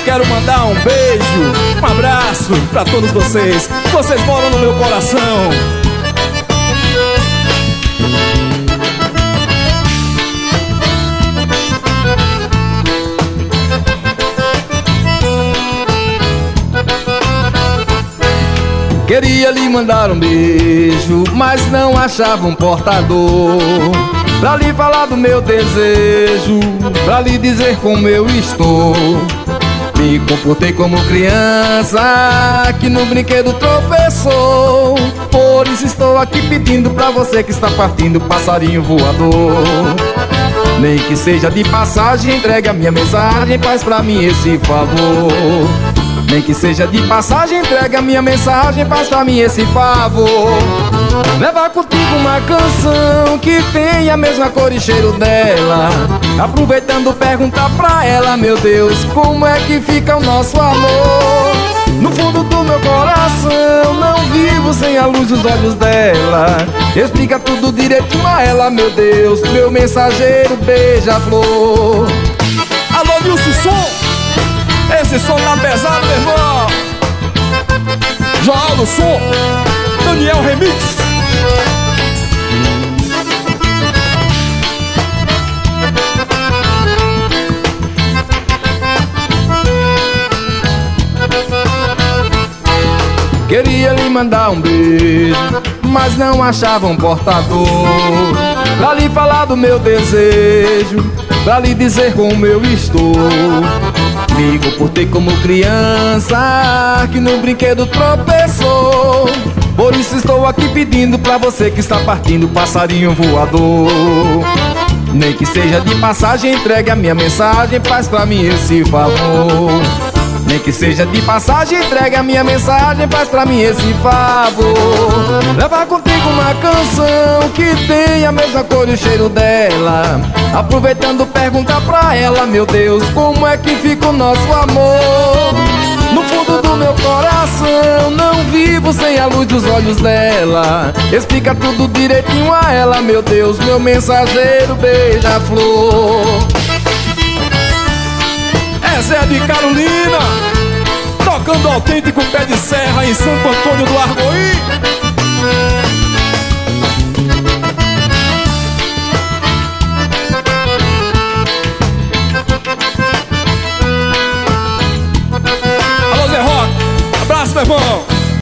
quero mandar um beijo, um abraço pra todos vocês. Vocês moram no meu coração. Queria lhe mandar um beijo, mas não achava um portador pra lhe falar do meu desejo, pra lhe dizer como eu estou. Me comportei como criança que no brinquedo tropeçou. Por isso estou aqui pedindo pra você que está partindo, passarinho voador. Nem que seja de passagem, entregue a minha mensagem, faz pra mim esse favor. Nem que seja de passagem, entrega a minha mensagem, faz pra mim esse favor. Leva contigo uma canção que tem a mesma cor e cheiro dela. Aproveitando, pergunta pra ela, meu Deus, como é que fica o nosso amor? No fundo do meu coração, não vivo sem a luz dos olhos dela. Explica tudo direitinho a ela, meu Deus, meu mensageiro beija-flor. Alô, Nilson Som! Esse som tá pesado, meu irmão. João do Som, Daniel Remix. Queria lhe mandar um beijo, mas não achava um portador pra lhe falar do meu desejo, pra lhe dizer como eu estou. Me comportei como criança que no brinquedo tropeçou. Por isso estou aqui pedindo pra você que está partindo, passarinho voador. Nem que seja de passagem, entregue a minha mensagem, faz pra mim esse favor. Nem que seja de passagem, entregue a minha mensagem, faz pra mim esse favor. Leva contigo uma canção que tem a mesma cor e o cheiro dela. Aproveitando, pergunta pra ela, meu Deus, como é que fica o nosso amor? No fundo do meu coração, não vivo sem a luz dos olhos dela. Explica tudo direitinho a ela, meu Deus, meu mensageiro beija-flor. Essa é a de Carolina, tocando autêntico pé de serra em Santo Antônio do Argoí.